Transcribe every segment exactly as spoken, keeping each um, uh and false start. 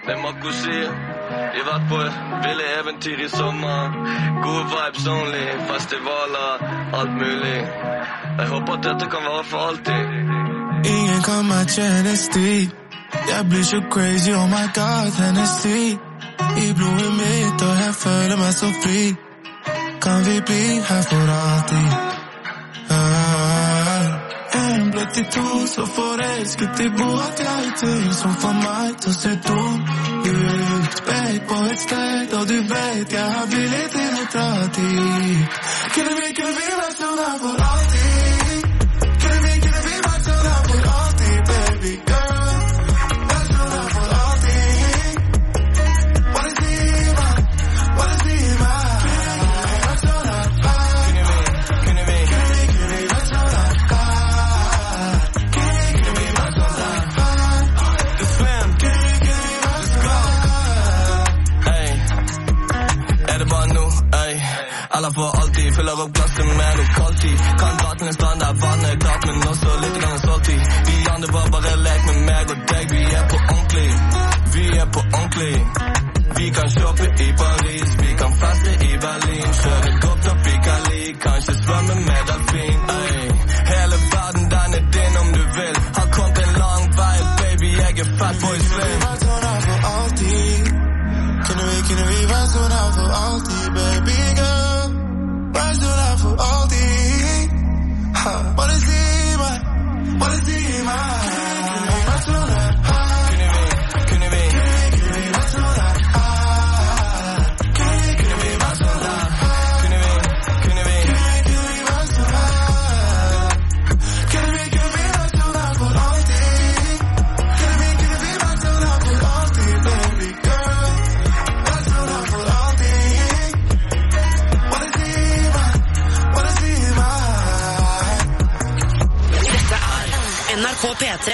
det er Marco sier. Vi har vært på ville eventyr i sommer. Gode vibes only, festivaler, alt mulig. Jeg håper at dette kan være for alltid. Ingen kan matche hennes stil. Jeg blir så crazy, oh my god, Hennessy. I blodet mitt, og jeg føler meg så fri. Kan vi bli her for alltid? Ah, en ble til to, så forelsket i båt. Jeg er ting som får meg til å se dum ut. Spek på et sted, og du vet jeg har villig til å dra dit. Kunne vi, kunne vi vært sånn her for alltid? Kunne vi, kunne vi vært sånn her for alltid, baby girl? Eller for alltid, fyller opp glasset med noe kaldtid. Kan dra til en strand der vannet er klart, men også litt grann saltig. De andre var bare lek med meg og deg, vi er på ordentlig. Vi er på ordentlig. Vi kan shoppe i Paris, vi kan feste i Berlin. Kjøre godt opp i Cali, kanskje svømme med delfin. Ey. Hele verden, den er din om du vil. Har kommet en lang vei, baby, jeg er fat boy slim. Vært sånn her for alltid. Kunne vi, kunne vi vært sånn her for alltid, baby girl? Vært sånn her for alltid. Ha, bare si meg, bare si meg. Kunne vi vært sånn her? Kunne vi, kunne vi, kunne vi vært sånn her? Kunne vi, kunne vi vært sånn her? Kunne vi, kunne vi, kunne vi vært sånn her? Kunne vi, kunne vi vært sånn her for alltid? Kunne vi, kunne vi vært sånn her for alltid, baby girl? Vært sånn her for alltid. Bare si meg, bare si meg. Dette er N R K P tre.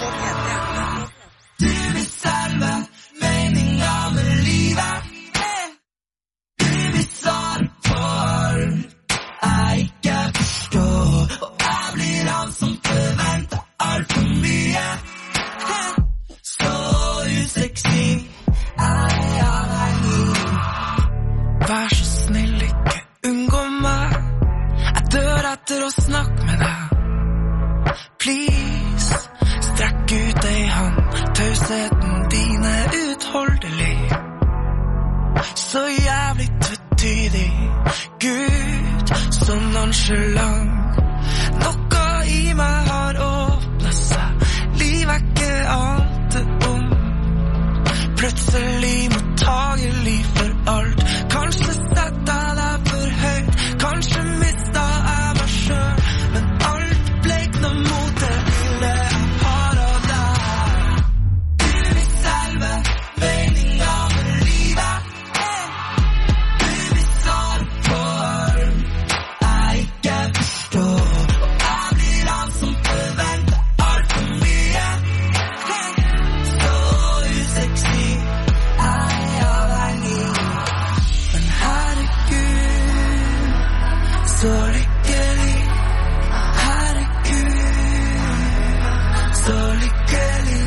Du vil selve meninga med livet. Du vil svare på alt jeg ikke forstår. Og jeg blir han som forventer alt for mye. Så usexy er jeg avhengig. Vær så snill, ikke unngå meg. Jeg dør etter å snakke med deg. Please, strekk ut ei hand. Tausheten din er utholdelig. Så jævlig tvetydig. Gud, så nonchalant. Noe i meg har åpnet seg. Liv er ikke ante om. Plutselig mottagelig for alt. Kanskje setter jeg deg for høyt. Kanskje mistet jeg meg selv. Men alt blekner mot det lille jeg har av deg. Du vil selve meninga med livet. Du vil svare på alt jeg ikke forstår. Og jeg blir han som forventer alt for mye. Så usexy er jeg avhengig. Men herregud, så lykkelig. Herregud, så lykkelig.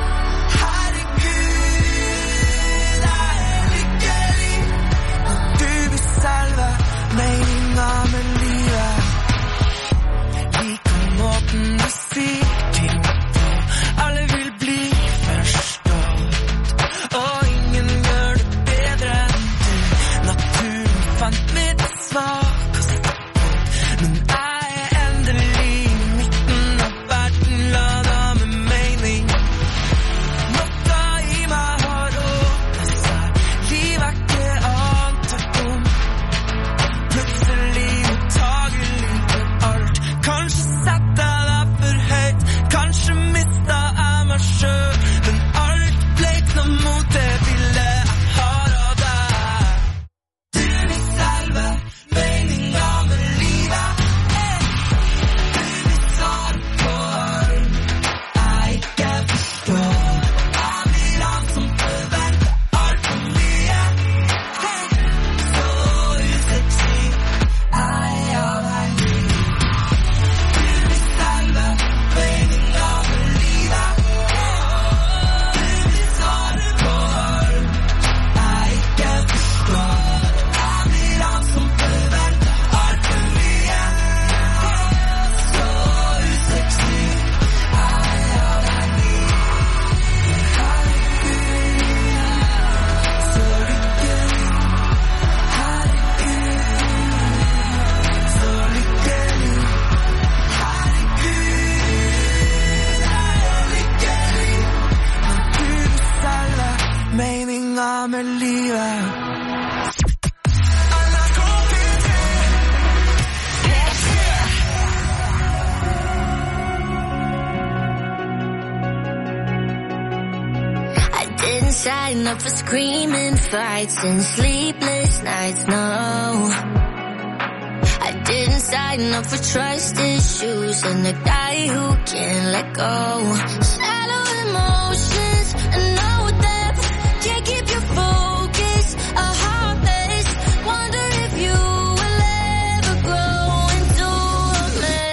Herregud, jeg er lykkelig. Du vil selve meninga med livet. Liker måten du sier ting på. Alle vil bli forstått. Og ingen gjør det bedre enn du. Naturen fant mitt svakeste punkt. Men jeg er endelig i midten av verden, ladet med mening. didn't sign up for screaming fights and sleepless nights, no. I didn't sign up for trust issues and a guy who can't let go. Shallow emotions and no depth, can't keep your focus, a heart mess. Wonder if you will ever grow into a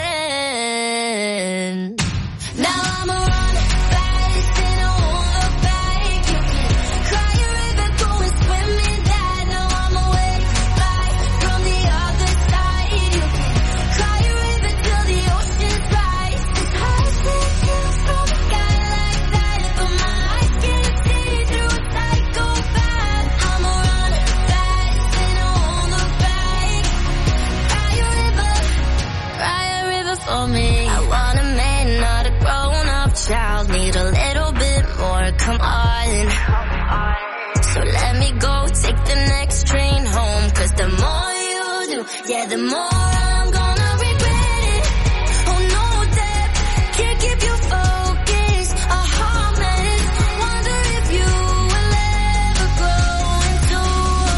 man. Now I'm a run fast and I won't look back. You can cry a river, go and swim in that. Now I'm away, fly from the other side. You can cry a river till the oceans rise. It's hard to kill from a guy like that, but my eyes can't see through a psychopath. I'm a run fast and I won't look back. Cry a river, cry a river for me. I want a man, not a grown-up child. Need a little bit more, come on. So let me go, take the next train home. Cause the more you do, yeah, the more I'm gonna regret it. Oh no, depth, can't keep you focused, a heart mess. Wonder if you will ever grow into a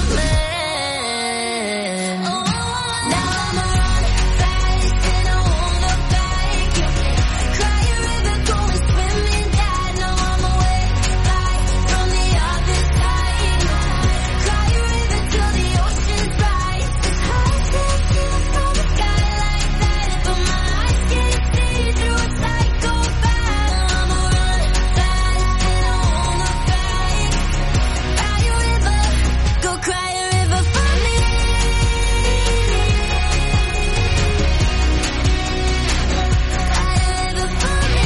man. Now I'm a run fast and I won't look back. You can cry a river, go and swim in that. Now I'm away, fly from the other side. You can cry a river till the oceans rise. It's hard to kill from a guy like that, but my eyes can't see through a psychopath. I'm a run fast and I won't look back. Cry a river, go cry a river for me. Cry a river for me.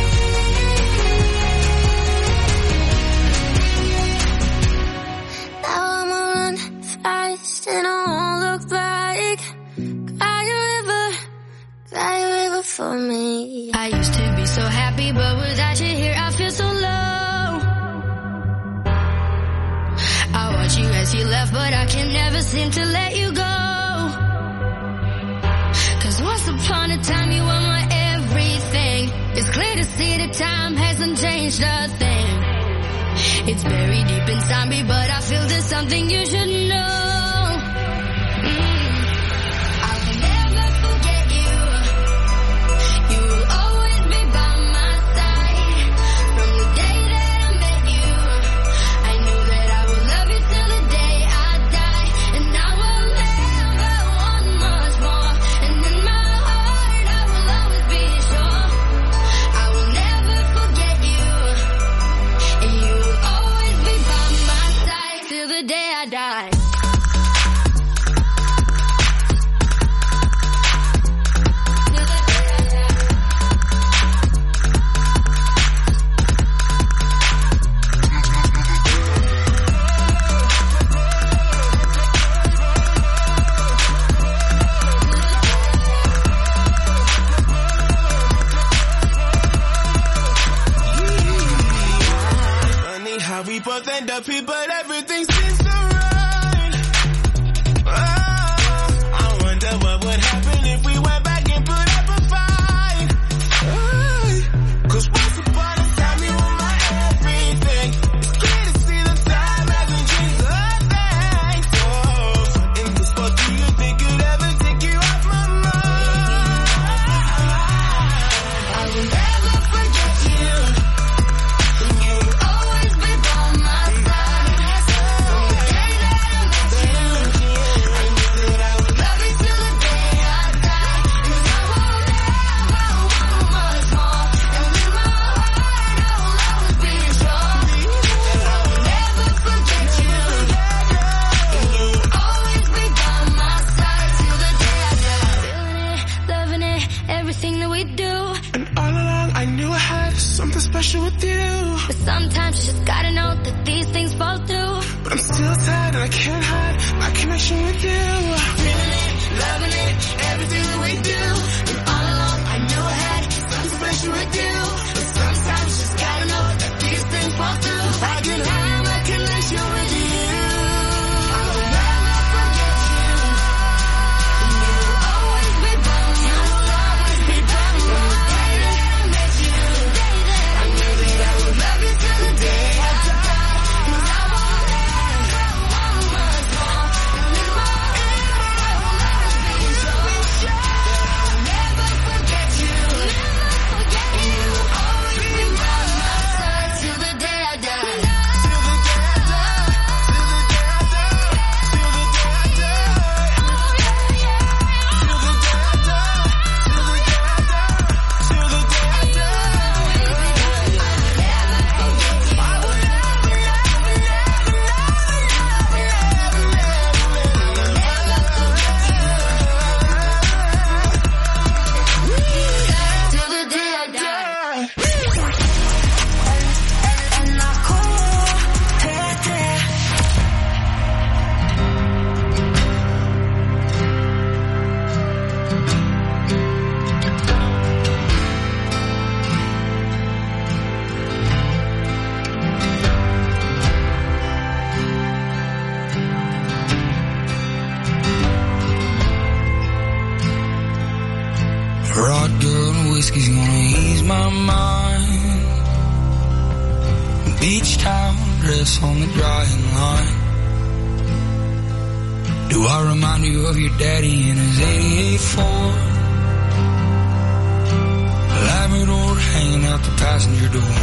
Now I'ma run fast and I won't look back. Cry a river, cry a river for me. I used to be so happy, but without you here, I feel so low. I watch you as you left, but I can never seem to let you go. Cause once upon a time, you were my everything. It's clear to see that time hasn't changed a thing. It's buried deep inside me, but I feel there's something you should know. Mm. I will never forget you. You will always be by my side. From the day that I met you, I knew that I would love you till the day I die. And I will never want much more. And in my heart, I will always be sure. I will never forget you. And you will always be by my side till the day I die. Funny how we both end up here, but everything seems so right. Oh, I wonder what would happen if we went back and put up a fight. Oh, Cause once upon a time you were my everything. It's clear to see the time hasn't changed a thing. So, in this spot, do you think you'd ever take you off my mind? I will never forget you. You'll always be by my side. From the day that I met you, I knew that I would love you till the day I die. 'Cause I will never want much more. And in my heart, I will always be sure that I will never forget you. And you'll always be by my side till the day I die. Feeling it, loving it, everything that we do. And all along I knew I had something special with you. But sometimes you just gotta know that these things fall through. But I'm still tired and I can't hide my connection with you. Feeling it, loving it, everything that we do. And all along I knew I had something special with you. But sometimes you just gotta know that these things fall through. I can hide my connection with you. I will never forget you. And you'll always be by me. You'll always be by me. From the day that I met you, I knew that I would love you till the day I die. my mind. Beach towel dress on the drying line. Do I remind you of your daddy in his eighty-eight Ford? Labrador hanging out the passenger door.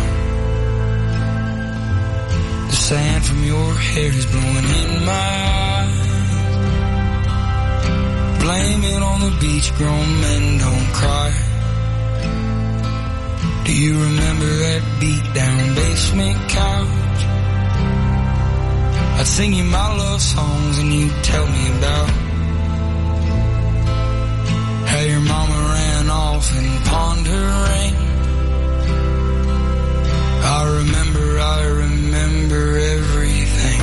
The sand from your hair is blowing in my eyes. Blame it on the beach, grown men don't cry. Do you remember that beat down basement couch? I'd sing you my love songs and you'd tell me about how your mama ran off and pawned her ring. I remember, I remember everything.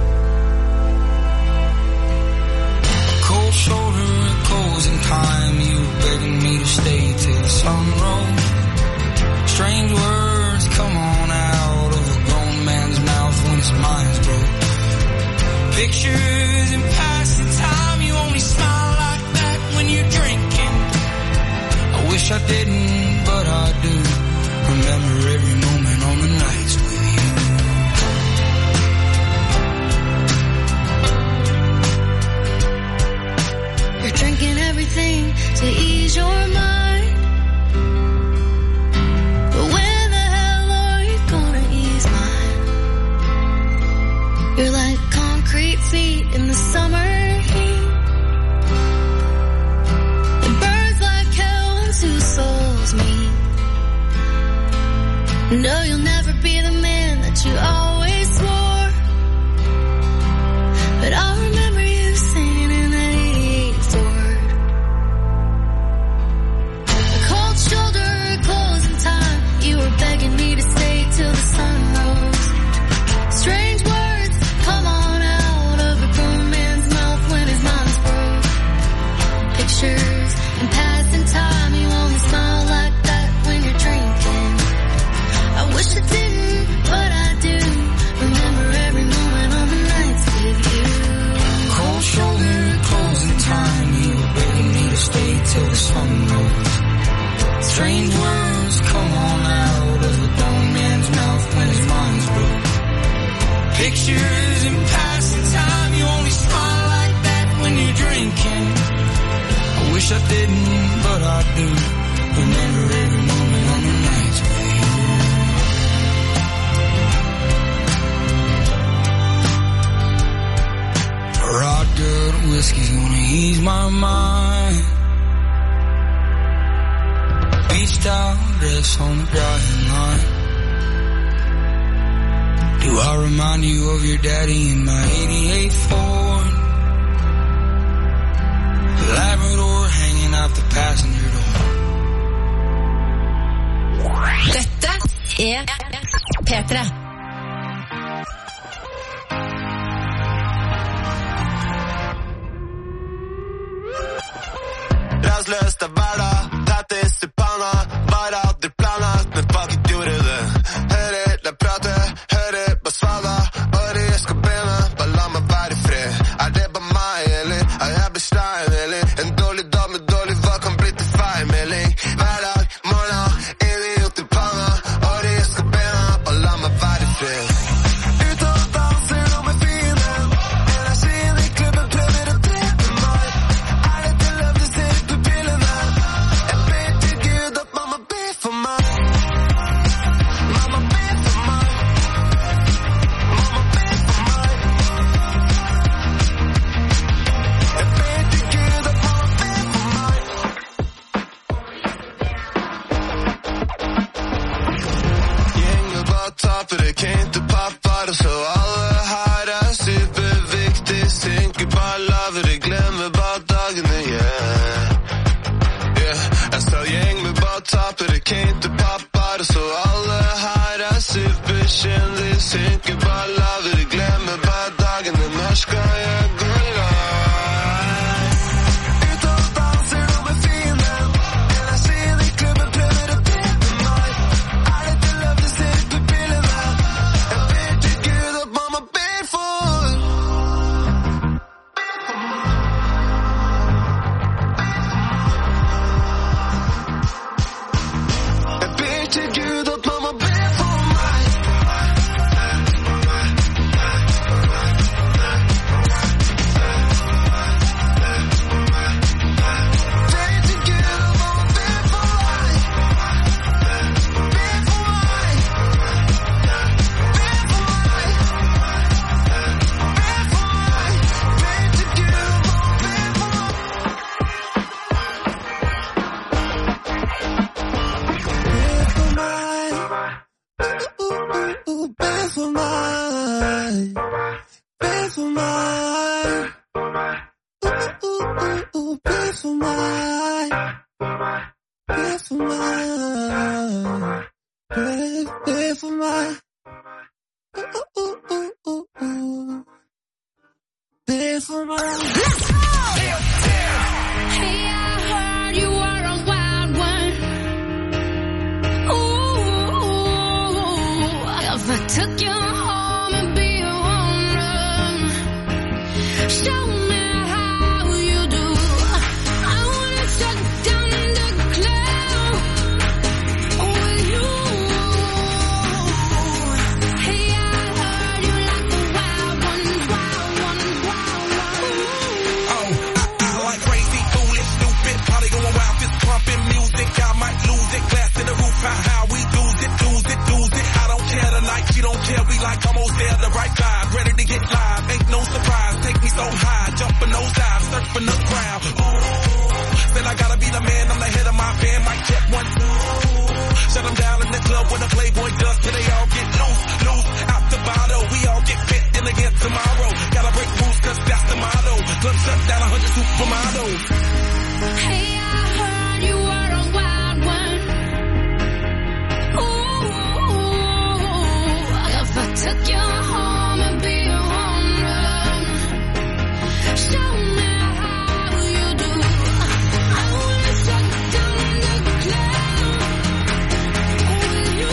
A cold shoulder, a closing time. You were begging me to stay till the sun rose. Strange words come on out of a grown man's mouth when his mind's broke. Pictures in passing time. You only smile like that when you're drinking. I wish I didn't, but I do. Remember every moment on the nights with you. You're drinking everything to ease your mind. But when the hell are you gonna ease mine? You're like concrete feet in the summer heat. It burns like hell when two souls meet. No, you'll never be the man that you always swore. But I'll remember you singing in that eighty-eight Ford. A cold shoulder, closing time. You were begging me to stay till the sun rose. Strange words come on out of a grown man's mouth when his mind's broke. Pictures in passing time. You only smile like that when you're drinking. I wish I didn't, but I do. Remember every moment on the nights with you. cold shoulder, closing time. You were begging me to stay till the sun rose. Strange words come on out of a grown man's mouth when his mind's broke. Pictures in passing time. You only smile like that when you're drinking. I wish I didn't, but I do. Remember every moment on the nights with you. Rod good whiskey's gonna ease my mind. Beach towel dress on the drying line. Do I remind you of your daddy in my eighty-eight Ford? Labrador hanging out the passenger door. Dette er P tre. Rastløst av hverdag, tattis i panna. Bare aldri planer, men fuck it, gjorde det. Hører deg prate, hører på svada. Året jeg skal bena, bare la meg være i fred. Er det bare meg, eller er jeg bestein, eller en dårlig dame, dårlig hva kan bli til feil melding? Hverdag, morgen, idiot i panna. Året jeg skal bena, bare la meg være i fred. Ut og danser nå med fienden. Energien i klubben prøver å drepe meg. Er det til løv, du ser ut pupillene. Jeg ber til Gud at mamma ber for meg. Mamma ber for meg. Mamma ber for meg. Jeg ber til Gud at mamma ber for meg. Gjengen bare tapere, kjente pappaer, og så alle her er superviktig. Synker bare lavere, glemmer bare dagene, yeah. Yeah, jeg sa gjeng med bare tapere, kjente pappaer, og så alle her er superkjendig. Synker bare lavere, glemmer bare dagene, når skal jeg gå live? Ut og danser nå med fienden. Energien i klubben prøver å drepe meg. Er det til løv, du ser ut pupillene. Jeg ber til Gud at mamma ber for. Jeg ber for mine, be for mine. Ooh, ooh, ooh, ooh, be for mine, be for mine, be, be for mine. Ooh, ooh, ooh, ooh, ooh, be for mine. Let's go! Hey, I heard you were a wild one. Ooh, if I took you home and be a home run, show me how you do. I wanna shut down the cloud with you. Hey, I heard you like the wild ones, wild ones, wild ones. Oh, I, I like crazy, foolish, stupid, party going wild, fist pumping music. I might lose it, glass to the roof, how, how we lose it, lose it, lose it. I don't care tonight, she don't care, we like almost there, the right vibe, ready to get live, ain't no surprise, take me so high, jumping those dives, surfing the crowd. Ooh, said I gotta be the man, I'm the head of my band, mic check one, two. Shut them down in the club when the Playboy does, till they all get loose, loose, out the bottle, we all get fit in again tomorrow. Gotta break rules, cause that's the motto, club shut down, a hundred supermodels. Hey, I heard you were a wild one. Ooh, if I took you home and be a home run, show me how you do. I wanna shut down the cloud with you.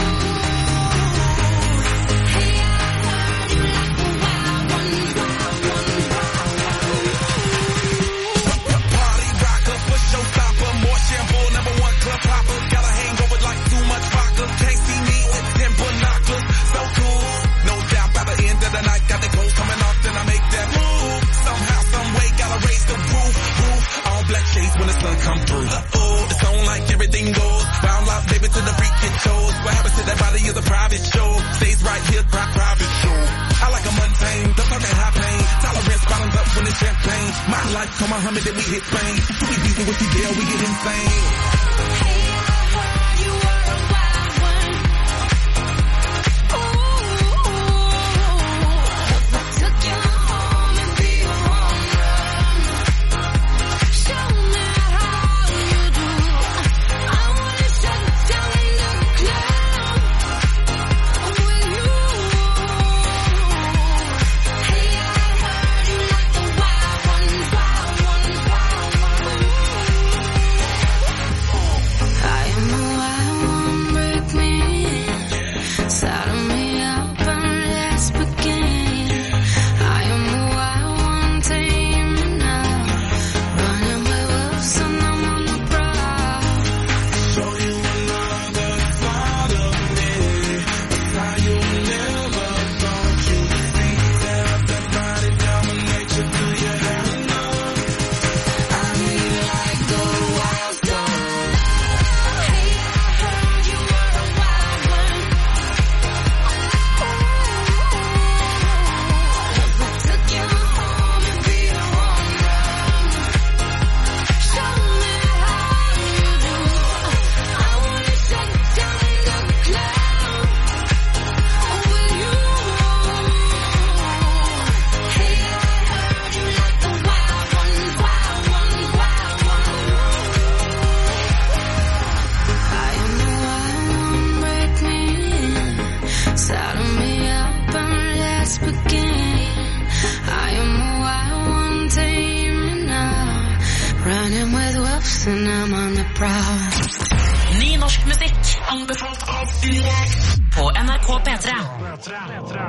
Hey, I heard you like the wild ones, wild ones, wild ones. Party rocker, push showstopper, more shampoo, number one club popper. Got a hangover like too much vodka. Can't see me with ten binoculars. So cool, no doubt by the end of the night. Got the cold coming off, then I make that move. Somehow, some way, gotta raise the roof, roof. All black shades when the sun come through. Uh-oh, it's on like everything goes. Round life, baby, to the freak it shows. What happens to that body is a private show. Stays right here, pri- private show. I like a mundane, don't talk that high pain. Tolerance bottoms up when it's champagne. My life, come on, Muhammad, then we hit Spain. Too easy with you, girl, we get insane. Hey, I heard you were a wild one. Ooh, if I took you home and be a home run, show me how you do. I wanna shut down the cloud with you. Hey, I heard you like the wild ones, wild ones, wild ones. I am the wild one, break me in, saddle me up and let's begin. I am the wild one, tame me now, running with wolves and I'm on the prowl. Show you another side of me. How you never thought you'd see. Have that body dominate you till you have enough. I mean, like the wild stuff. Hey, I heard you were a wild one. If I took you home and be a home run, show me how you do. I wanna shut down the cloud with you. Hey, I heard you like the wild ones, wild ones, wild ones. I am the wild one, break me in, saddle me up and let's begin. I am the wild one, tame me now, running with wolves and I'm on the prowl. Ny norsk musikk, anbefalt av Urix på N R K P tre.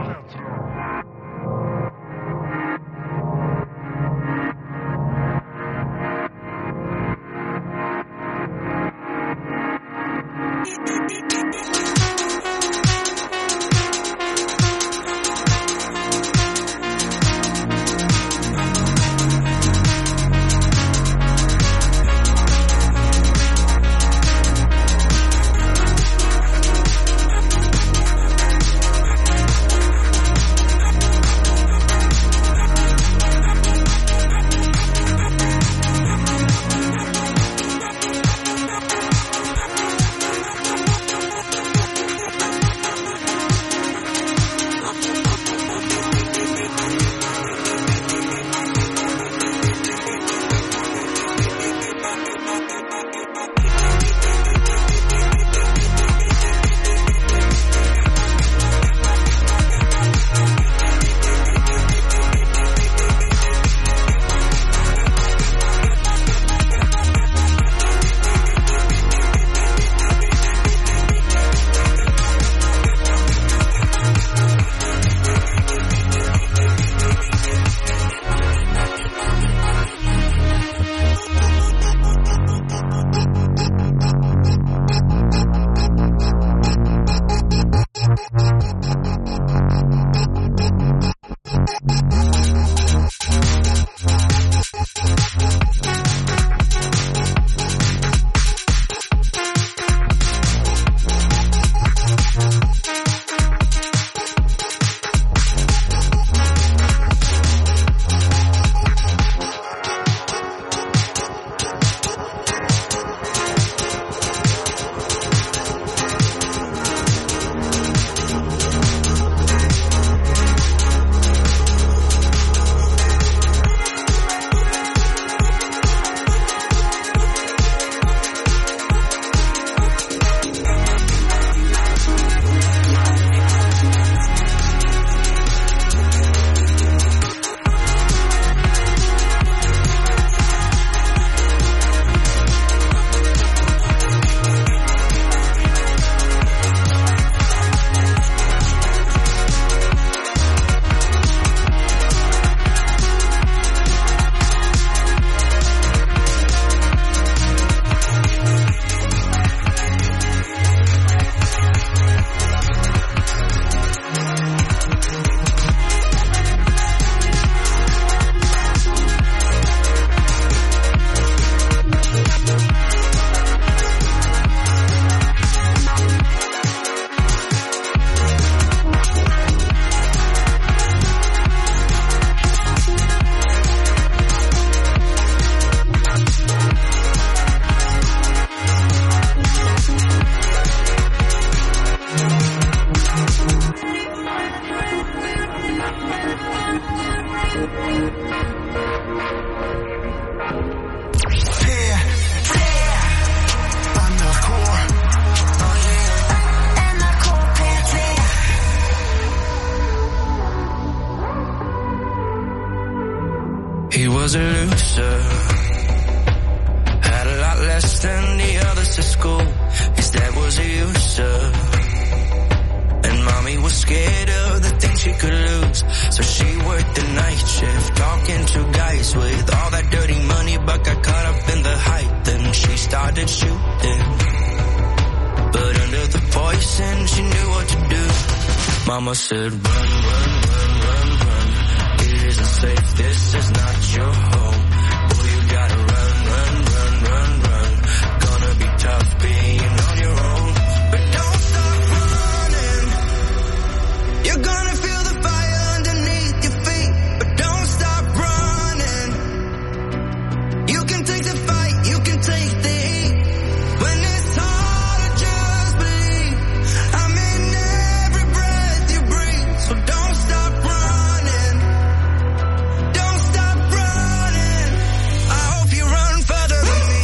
He was a loser, had a lot less than the others at school. His dad was a user, and mommy was scared of the things she could lose. So she worked the night shift, talking to guys with all that dirty money, but got caught up in the hype. Then she started shooting, but under the poison she knew what to do. Mama said, run, run, run, run, run. It isn't safe, this is not your home. Boy, you gotta run, run, run, run, run. Gonna be tough being on your own, but don't stop running. You're gonna feel the fire underneath your feet, but don't stop running. You can take the fight, you can take the heat. When it's hard to just believe, I'm in every breath you breathe. So don't stop running. Don't stop running. I hope you run further than me.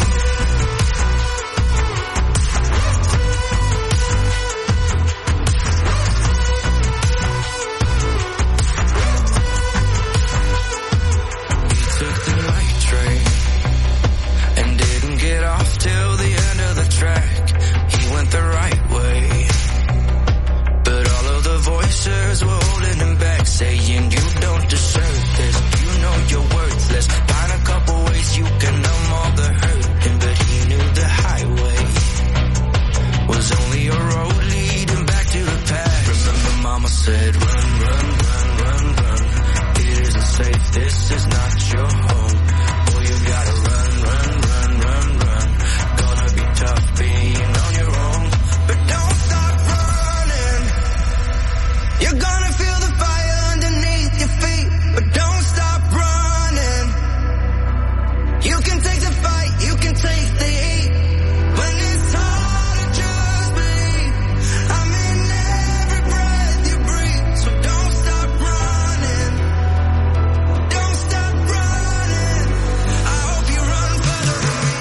He took the night train and didn't get off till the end of the track. He went the right way, but all of the voices were holding him back, saying you don't deserve this, you know you're worthless. Find a couple ways you can numb all the hurt, but he knew the highway was only a road leading back to the past. Remember mama said, run, run, run, run, run. It isn't safe, this is not your home. Boy, you gotta run, run, run, run, run. Gonna be tough being on your own, but don't stop running. You're gonna feel the fire underneath your feet, but don't stop running. You can take the fight, you can take the heat. When it's hard to just believe, I'm in every breath you breathe. So don't stop running. Don't stop running. I hope you run further than me.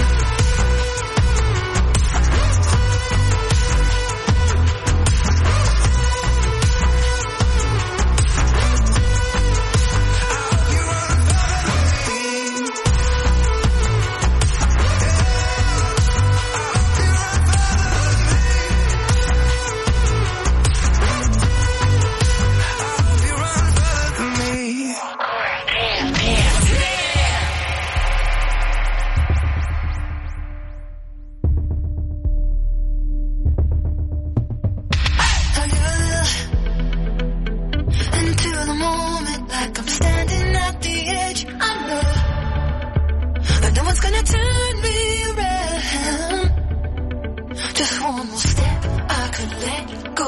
Into the moment, like I'm standing at the edge. I know that no one's gonna turn me around. Just one more step, I could let go.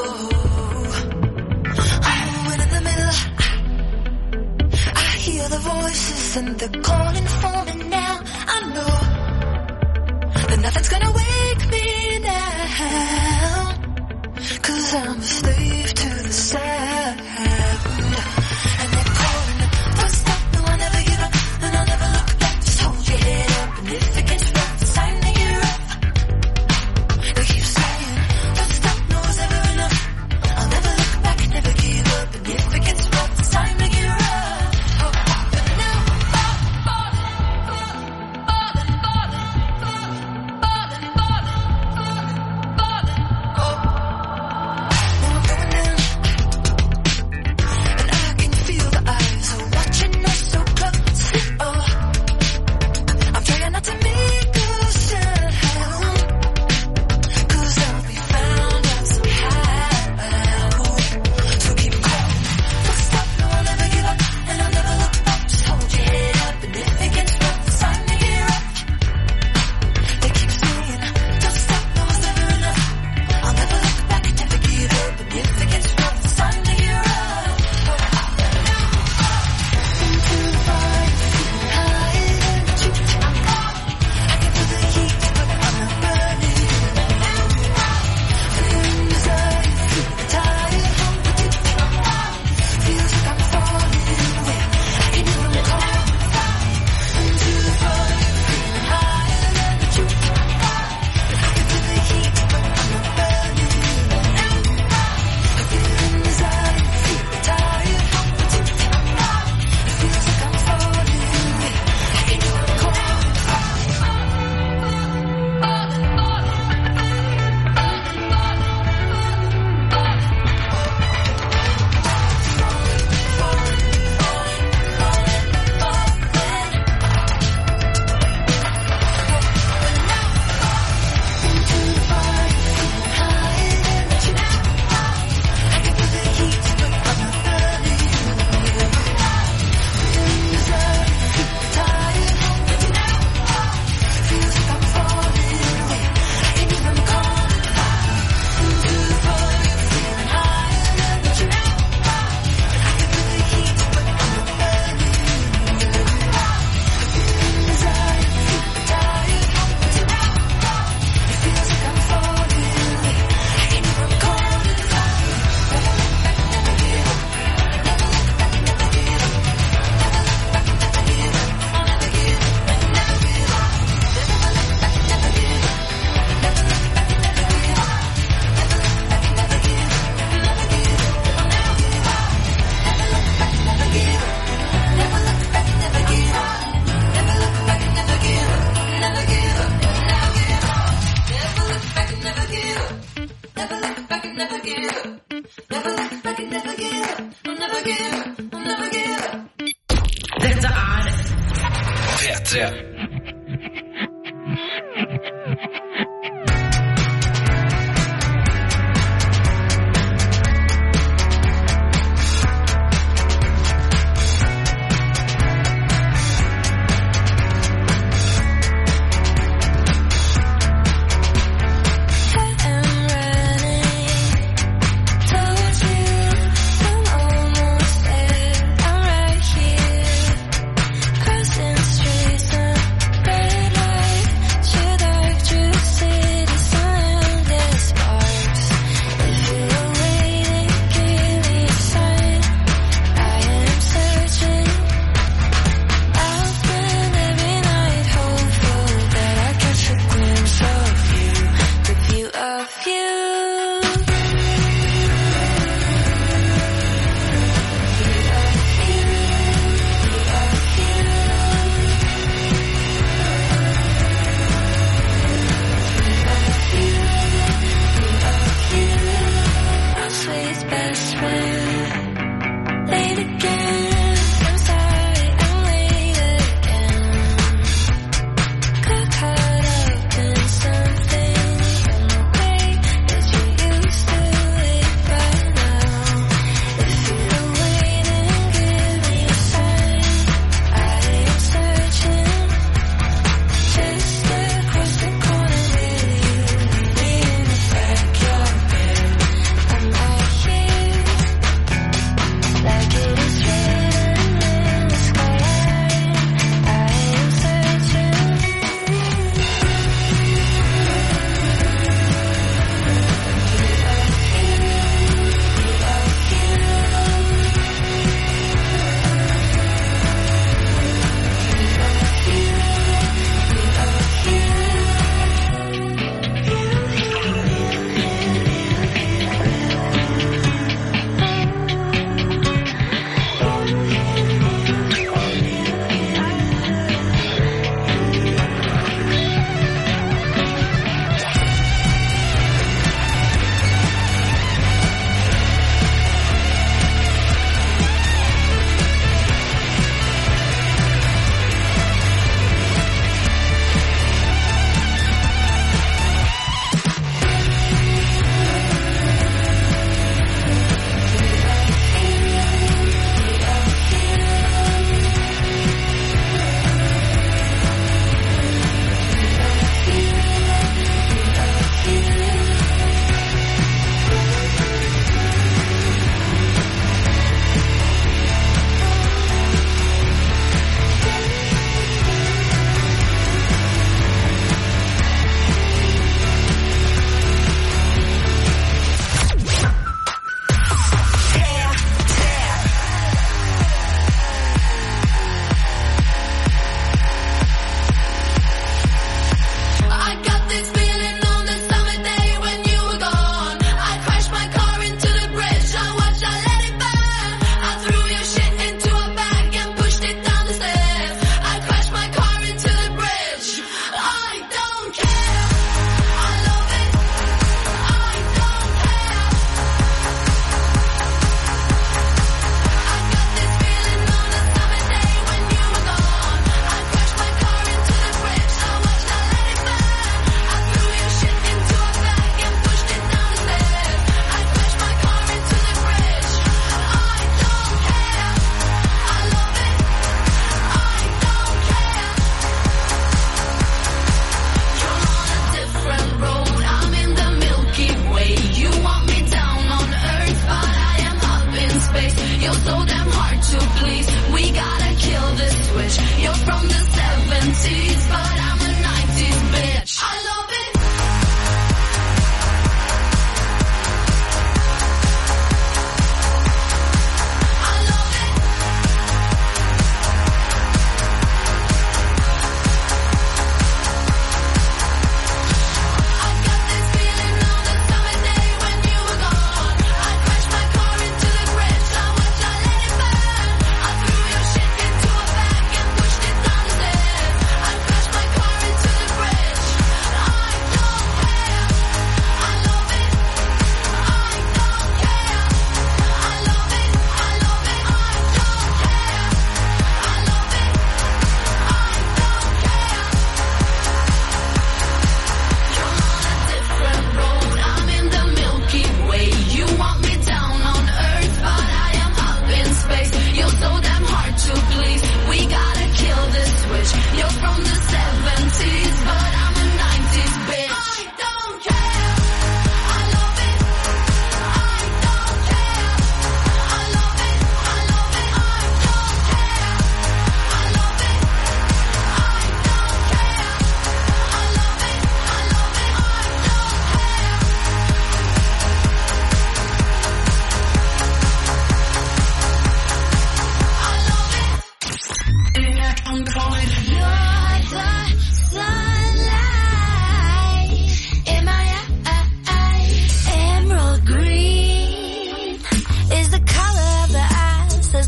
Oh, and in the middle, I hear the voices and they're calling for me now. I know that nothing's gonna wake me down, 'cause I'm a slave to the sound. And they're calling, don't stop, no, I'll never give up, and I'll never look back. Just hold your head up, and if it gets rough, it's time to get up. They keep saying, don't stop, no, it's never enough. I'll never look back, never give up, and if it gets rough, it's time to get up. Oh, but now, fall, falling, falling, falling, falling, falling, falling, falling, falling. Oh, now I'm going down. Dette er P tre. Crossing streets,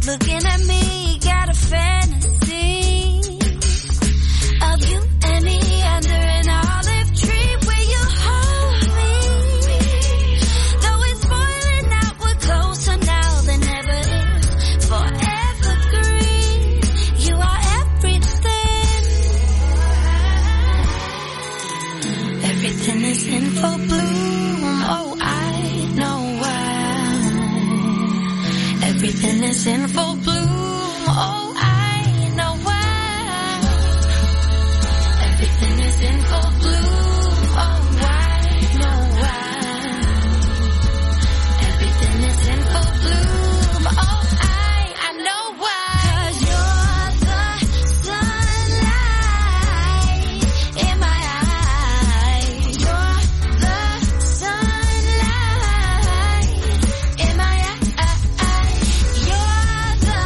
looking at me, got a fantasy of you and me under an olive tree where you hold me. Though it's spoiling out, we're closer now than ever is. Forever green, you are everything. Everything is in full bloom, oh I know why. Everything is in full bloom, oh I know why. Everything is in full bloom, oh I know why. Everything is in full bloom, oh I, I know why. 'Cause you're the sunlight in my eyes. You're the sunlight in my eyes. You're the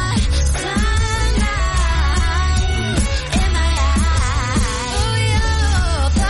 sunlight in my eyes. Oh, you're the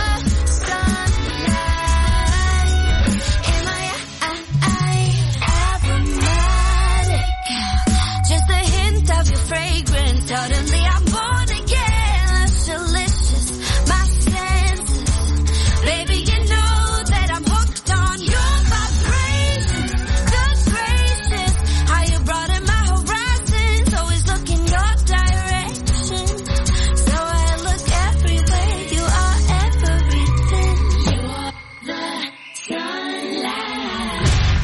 sunlight in my eyes. Aromatic, just a hint of your fragrance. Suddenly I'm born again. That's delicious, my senses. Baby, you know that I'm hooked on your vibration. Good gracious, how you broaden my horizons. Always look in your direction. So I look everywhere. You are everything. You are the sunlight.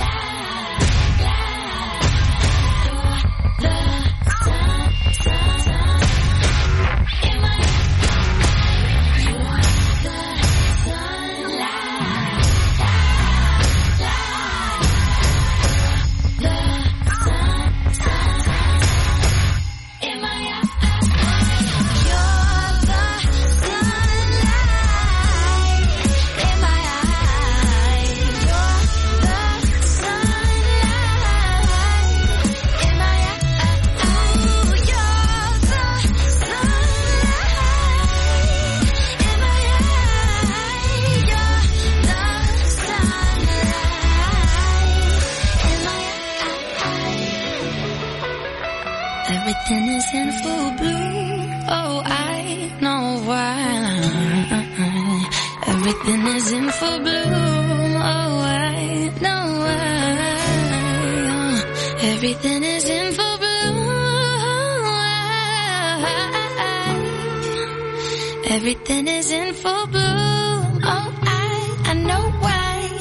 You're the sun, sun, sun in my eyes. You are the sunlight. The sun, sun, sun in my eyes. You're the sunlight in my eyes. You're the sunlight in my eyes. Ooh, you're the sunlight in my eyes. You're the sunlight in my eyes. Everything is in full bloom, oh I know why. Everything is in full bloom, oh I know why. Everything is in full bloom, oh I. Everything is in full bloom, oh I, I know why.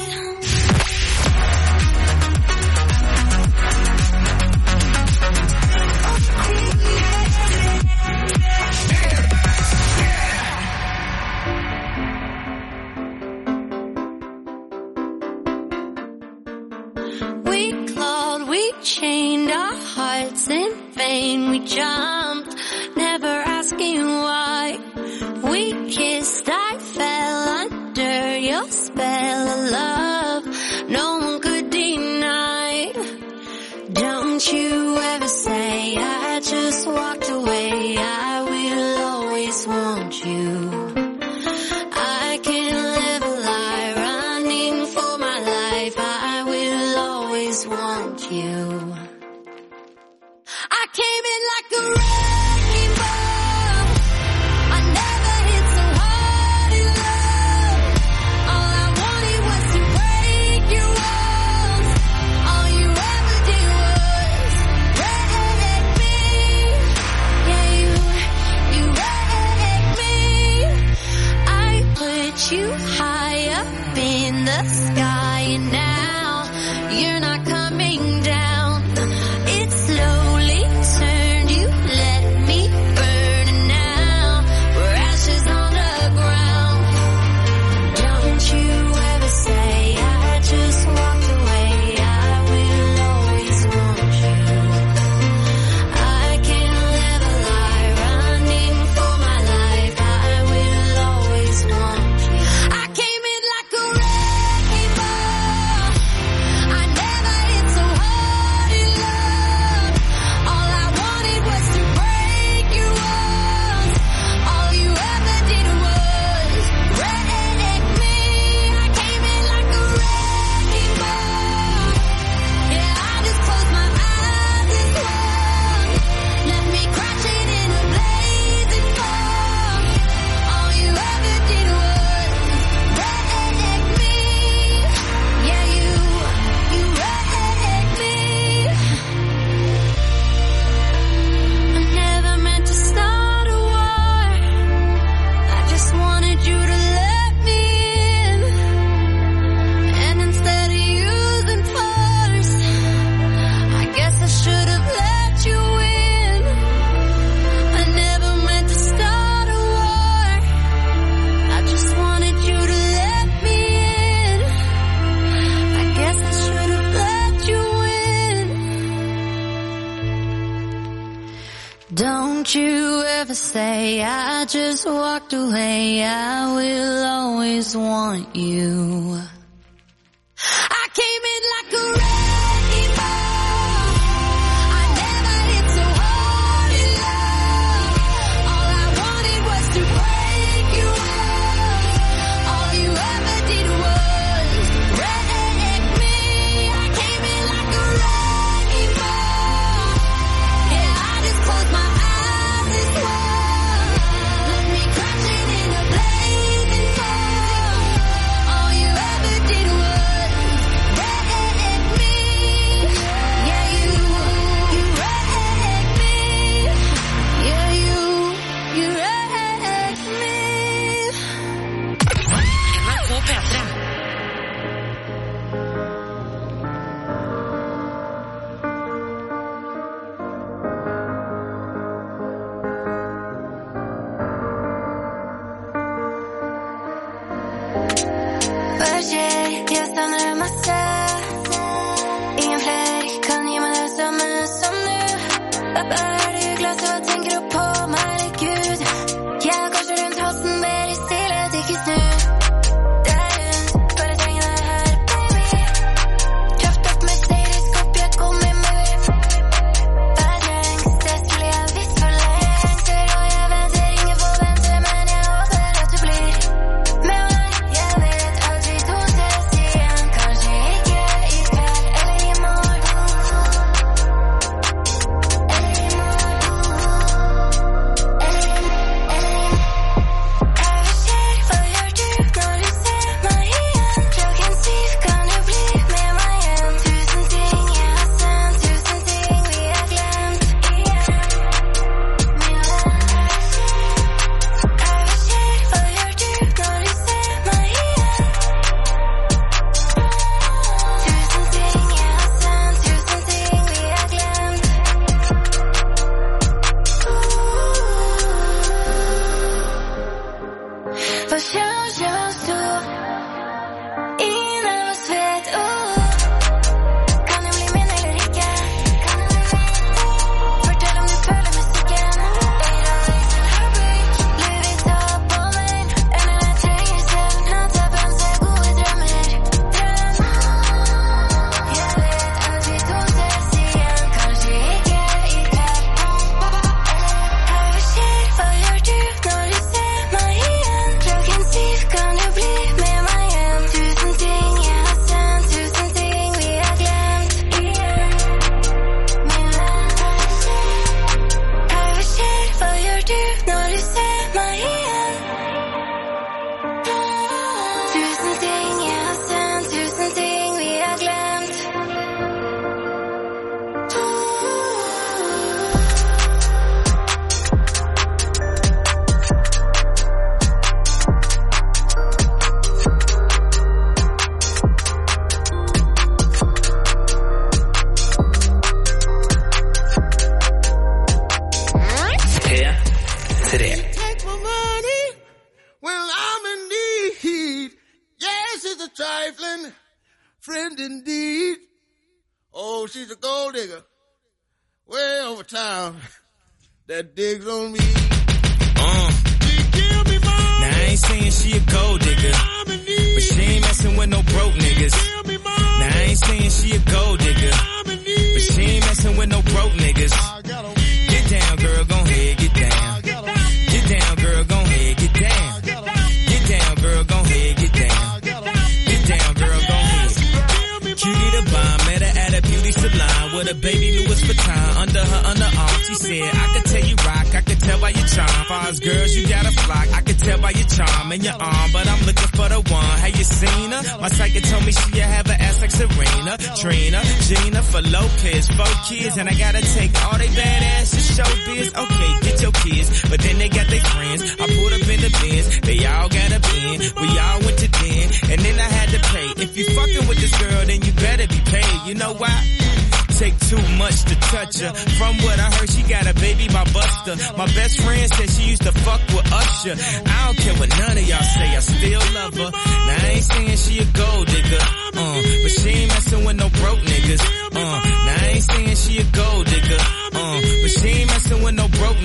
We clawed, we chained our hearts in vain. We jumped, never asking why. We kissed, I fell under your spell of love. No one could deny. Don't you ever say I just walked away. I will always want you. I can't live a lie, running for my life. I will always want you. I came in like a wrecking ball. I never hit so hard in love. All I wanted was to break your walls. All you ever did was wreck me. Yeah, you, you wrecked me. I put you high up in the sky, and now you're not coming down. Don't you ever say I just walked away. I will always want you. I came in like a wrecking ball. I never hit so hard in love. All I wanted was to break you up. All you ever did was wreck me. I came in like a wrecking ball. Yeah, I just closed my eyes and swore. Left me crashing in a blazing fall. All you ever did was jag stannar en massa. Ingen fler kan ge mig det som är som nu. Vad är det i glaset, vad tänker du på mig, Gud? Jag korsar runt halsen, ber i stilla tyckes nu. Det är runt, för att hänga här, baby. Kraft upp med stereoskop, jag kommer med. Världslängst, det skulle jag visst för längst. Och jag väntar, ingen får vänta, men jag hoppas att du blir med mig. Jag vet att vi tog ses igen. Kanske inte ikväll eller imorgon. Eller imorgon. Eller, eller Över sig, vad gör du när du ser mig igen? Klockan syv, kan du bli med mig hem? Tusen ting jag har sänt, tusen ting vi har glömt igen. Min vän. Över sig, vad gör du när du ser mig igen? Tusen ting jag har sänt, tusen ting vi har glömt. Vad känns, känns då? Ingen av oss vet, oh. Kan det bli min eller icke? Fortell om du føler musikken. Idag är sin heartbreak. Livet tar på mig. En eller trenger søvn. Natta bønser gode drømmer. Drøm. Jeg vet at vi to ses igjen. Kanskje ikke ikväll. Över sig, vad gör du när du ser mig igen? Klockan syv, kan du bli med mig hem? Tusen ting jag har sänt, tusen ting vi har glömt igen. Min vän. Över sig, vad gör du när du ser mig igen? Tusen ting jag har sänt, tusen ting vi har glömt. P tre. Take my money when I'm in need. Yes, it's a trifling friend indeed. Oh, she's a gold digger way over town that digs on me. Uh. She give me money. Now I ain't saying she a gold digger, I'm in need. but she ain't messing with no broke niggas. Give me money. Now I ain't saying she a gold digger, I'm in need. but she ain't messing with no broke niggas. I got a weed. Get down, girl, gon' head, get down. I got a weed. Get down, girl, gon' head, get down. I got a weed. Get down, girl, gon' head, get down. I got a weed. Get down, girl, gon' head. Give me Cutie the bomb, met her at a beauty salon with a baby Louis Vuitton under her underarm. She said, I could tell you rock, I could tell by your charm. Far as girls, you got a flock, I could tell by your charm and your arm. But I'm looking for the one, have you seen her? My psychic told me she have an ass like Serena, Trina, Gina, for Lopez, four kids. And I gotta take all they badass to show biz. Okay, get your kids, but then they got their friends. I pulled up in the Benz, they all got a bin. We all went to den, and then I had to pay. If you fucking with this girl, then you better be paid. You know why? Take too much to touch her. From what I heard, she got a baby by Buster. My best friend said she used to fuck with Usher. I don't care what none of y'all say, I still love her. Now I ain't saying she a gold digger, uh, but she ain't messing with no broke niggas. Uh, now I ain't saying she a gold digger, uh, but she ain't messing with no broke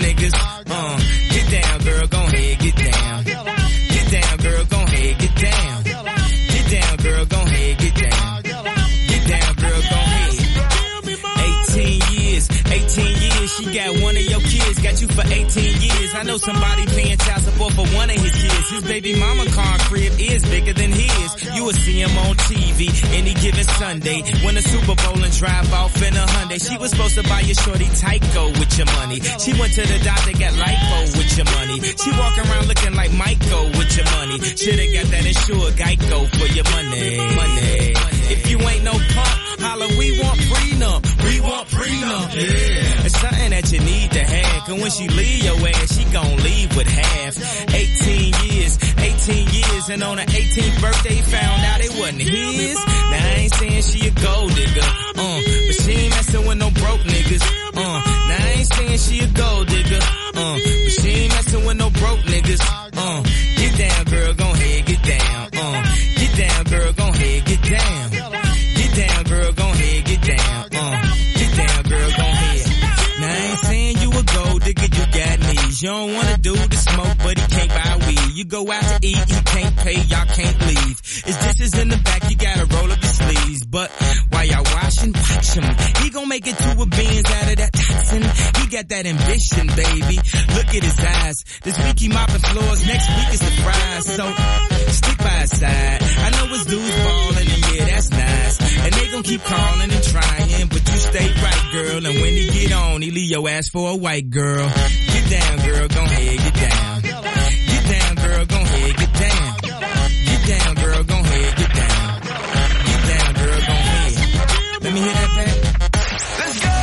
eighteen years, she got one of your kids, got you for eighteen years. I know somebody paying child support for one of his kids. His baby mama car crib is bigger than his. You will see him on T V any given Sunday. Win a Super Bowl and drive off in a Hyundai. She was supposed to buy your shorty Tyco with your money. She went to the doctor, got lipo with your money. She walk around looking like Michael with your money. Shoulda got that insured Geico for your money. Money. If you ain't no punk, holla, we want prenup. We want prenup. Yeah. It's something that you need to have. Cause when she leave your ass, she gon' leave with half. eighteen years, eighteen years, and on her eighteenth birthday, found out it wasn't his. Now I ain't saying she a gold digger, uh, but she ain't messing with no broke niggas, uh. Now I ain't saying she a gold digger, uh, but she ain't messing with no broke niggas, uh. Get down, girl, gon' head, get down, uh. Get down, girl, gon' head, get down. Get down, girl, gon' head, get down, uh. Get down, girl, gon' head. Now I ain't saying you a gold digger, you got knees. You don't wanna do the smoke, but he can't buy weed. You go out to eat, he can't pay, y'all can't leave. His dishes in the back, you gotta roll up your sleeves. But while y'all washing, watch him. He gon' make it to a beans out of that toxin. He got that ambition, baby. Look at his eyes. This week he mopping floors, next week is the fries. So stick by his side. I know his dudes ballin', and yeah, that's nice. And they gon' keep calling and trying, but you stay right, girl. And when he get on, he leave your ass for a white girl. Get down, girl, gon' head, get down. Get down, girl, gon' head, get down. Get down, girl, gon' head, get down. Get down, girl, gon' head. Let me hear that back. Let's go!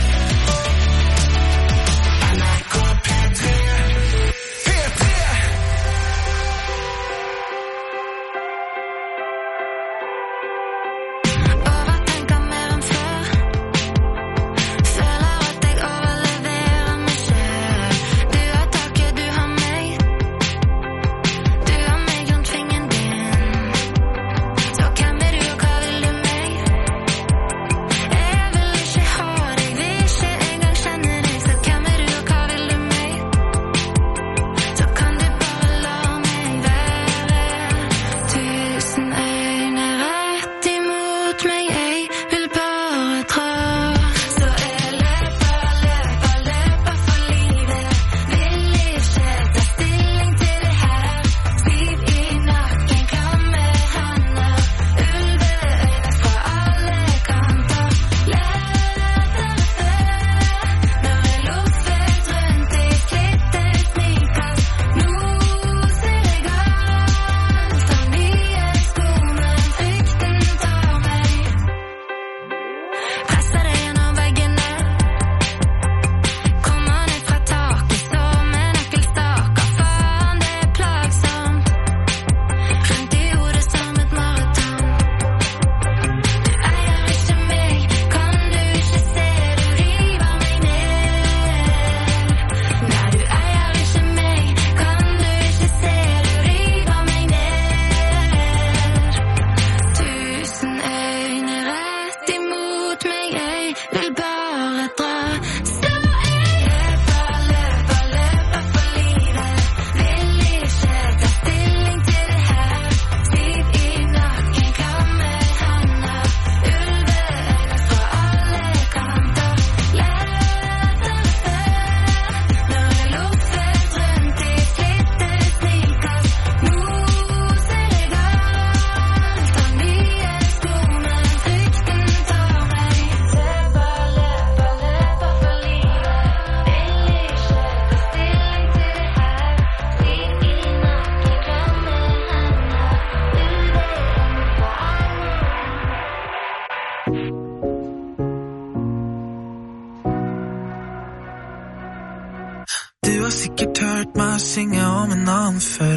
sikkert hørt meg synge om en annen før.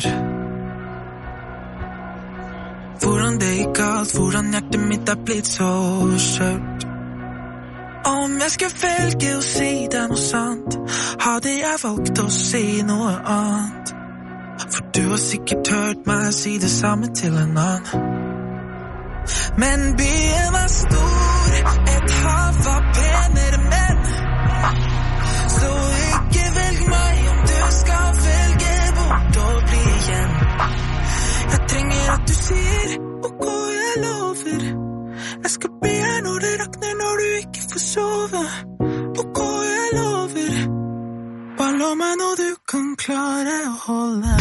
Hvordan det gikk alt, hvordan hjertet mitt er blitt så skjørt. Om jeg skal velge å si det noe sant, hadde jeg valgt å si noe annet. For du har sikkert hørt meg si det samme til en annen. Men byen var stor, et hav var penere menn. Så ikke velg meg om du skal velge bort og bli igjen. Jeg trenger at du sier, ok, jeg lover. Jeg skal bli her når det rakner, når du ikke får sove. Ok, Paloma når du kan klare å holde.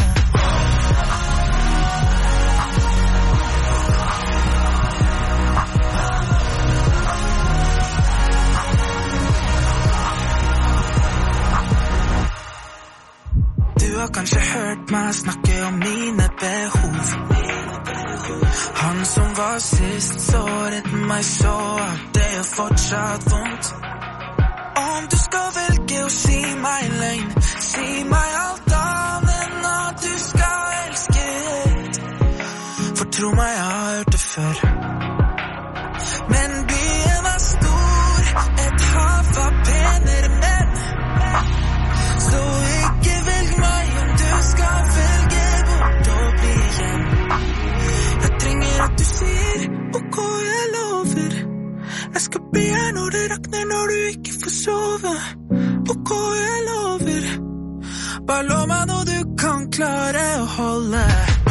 Du har kanskje hørt meg snakke om mine behov. Han som var sist såret meg så at det er fortsatt vondt. Om du skal velge å si meg løgn, si meg alt annet enn at du skal elske. For tro meg, jeg har hørt det før. Men byen er stor, et hav av penere menn. Så ikke velg meg om du skal velge bort og bli igjen. Jeg trenger at du sier, ok, jeg lover. Jeg skal bli her når det rakner, når du ikke får sove. Ok, jeg lover. Bare lov meg når du kan klare å holde.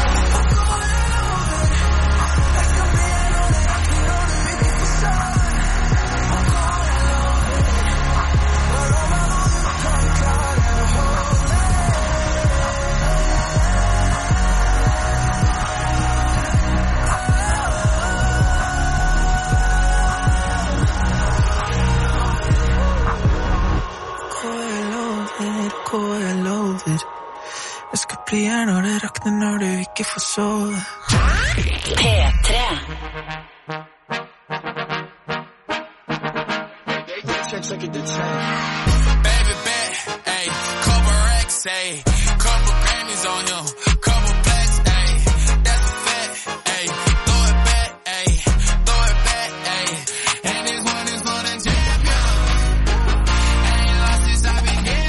Jeg lover. Jeg skal bli her når det rakner, når du ikke får sove. P tre. Baby bet, ayy, couple racks, ayy, couple Grammys on him, couple plaques, ayy, that's a fact, ayy, throw it back, ayy, throw it back, ayy, and this one is for the champion. Ain't lost since I began.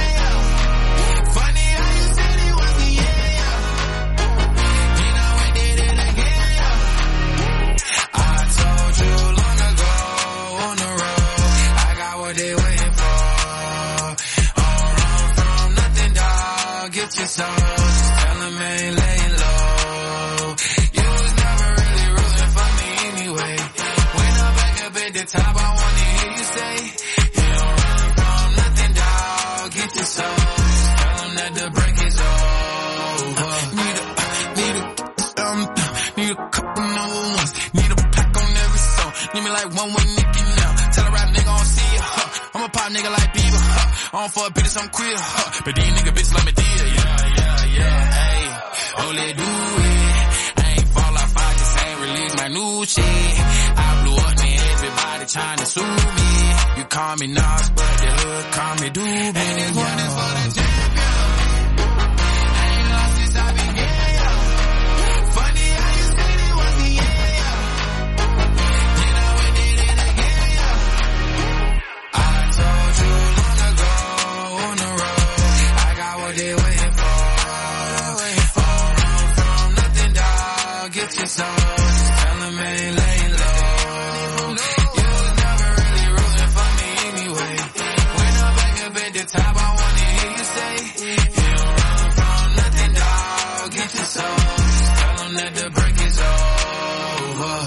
Your soul, just tell him I ain't laying low. You was never really rooting for me anyway. When I'm back up at the top, I wanna hear you say, you don't run from nothing, dog. Get your soul, just tell him that the break is over. Need a, need a, um, need a couple number ones. Need a pack on every song. Need me like one with Nicki now. Tell a rap nigga I don't see ya, huh. I'm a pop nigga like Bieber, huh. I don't fuck bitches, I'm queer, huh. But these nigga bitches like me dear, yeah, yeah, yeah, ayy. Oh, let do it. I ain't fall off, I just ain't release my new shit. I blew up, man, everybody trying to sue me. You call me Nas, but the hood call me Doobie. And this one is for the champion. I ain't lost since I began. Funny how you said it was the end. You know we did it again. I told you long ago on the road, I got what they waiting for. Don't run from nothing, dog. Get your soul, just tell them I ain't laying low. You was never really rooting for me anyway. When I'm back up at the top, I wanna hear you say, you don't run from nothing, dog. Get your soul, just tell them that the break is over.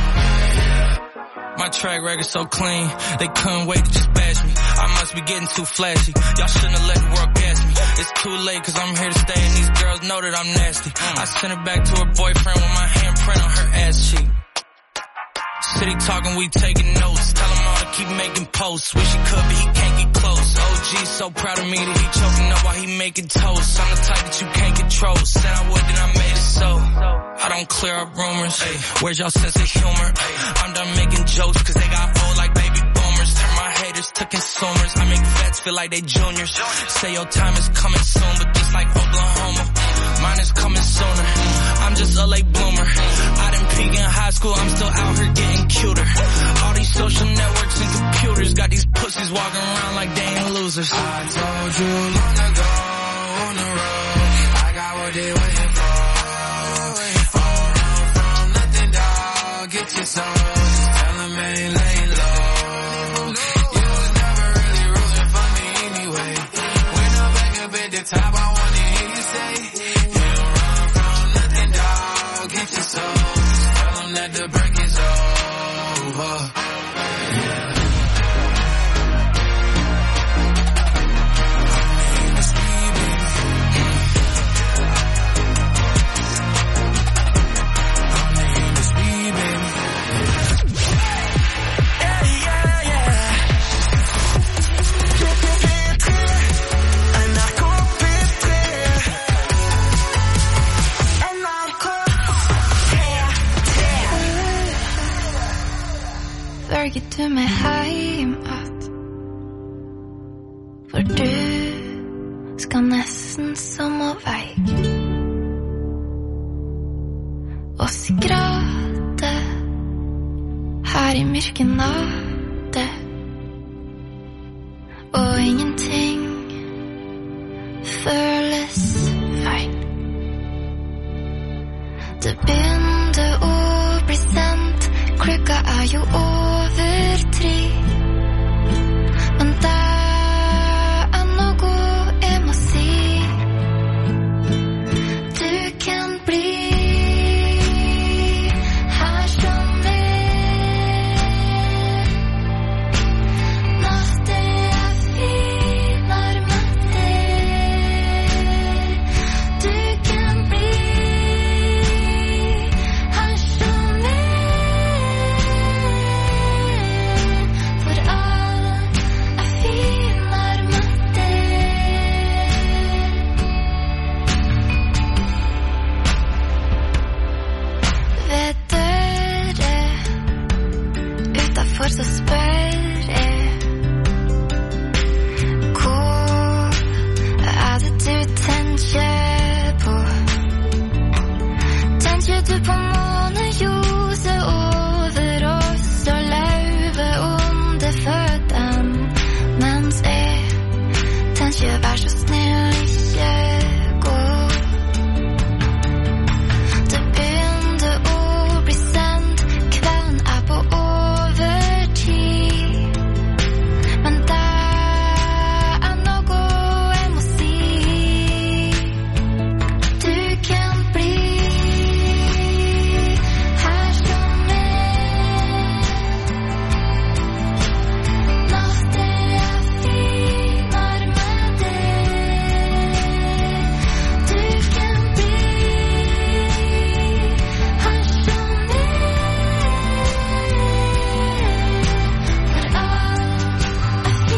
My track record so clean, they couldn't wait to just bash me. I must be getting too flashy. Y'all shouldn't have let the world gas me. It's too late cause I'm here to stay and these girls know that I'm nasty. I sent her back to her boyfriend with my handprint on her ass cheek. City talking, we taking notes. Tell him all to keep making posts. Wish he could, but he can't get close. O G so proud of me that he choking up while he making toast. I'm the type that you can't control. Said I would, then I made it so. I don't clear up rumors. Ay, where's y'all sense of humor? Ay, I'm done making jokes cause they got old like baby boomers. Turn my haters to consumers. I make vets feel like they juniors. Say your time is coming soon, but just like Oklahoma, mine is coming sooner. I'm just a late bloomer. I didn't peak in high school, I'm still out here getting cuter. All these social networks and computers got these pussies walking around like they ain't losers. I told you long ago on the road, I got what they waiting for. Don't run from nothing, dog. Get your soul, just tell them I ain't laying low. You was never really rooting for me anyway. When I'm back up at the top, I wanna hear you say, you don't run from nothing, dog. Get your soul, just tell them that the break is over. Yeah. For du skal nesten som å veie og skrate her i mørke natte, og ingenting føles feil. Det begynte å bli sent, klokka er jo over tre, men det er noe jeg må si. Du kan bli så spør jeg, hvor er det du tenker på? Tenker du på månelyset over oss og lauvet under føttene, mens jeg tenker vær så snill ikke gå. Det begynte å bli sendt, kvelden er på over. Men det er noe jeg må si. Du kan bli her som er. Natten er finere med deg. Du kan bli her som er. For alt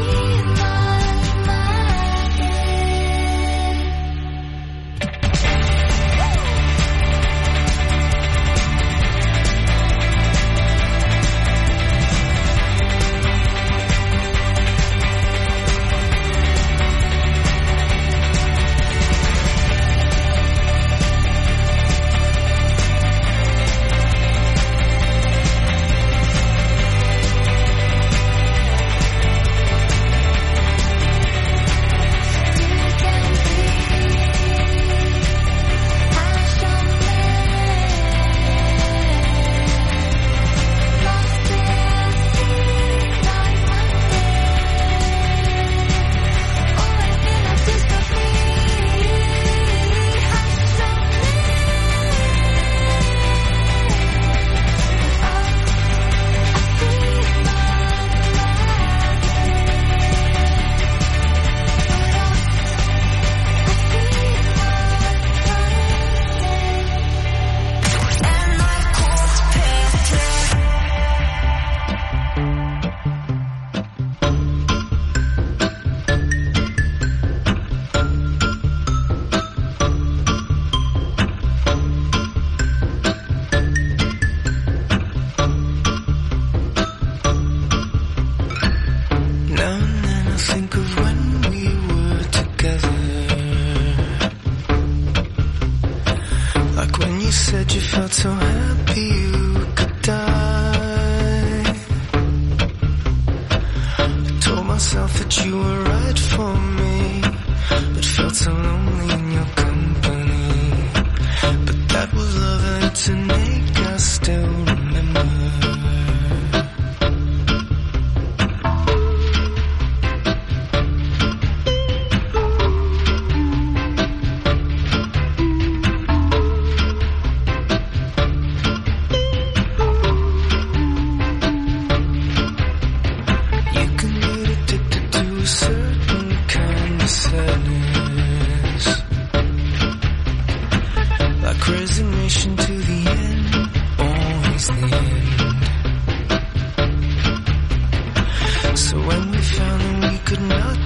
said you felt so happy you could die. I told myself that you were right for me, but felt so lonely in your company. But that was love and it's an ache I still remember. Resignation to the end, always the end. So when we found that we could not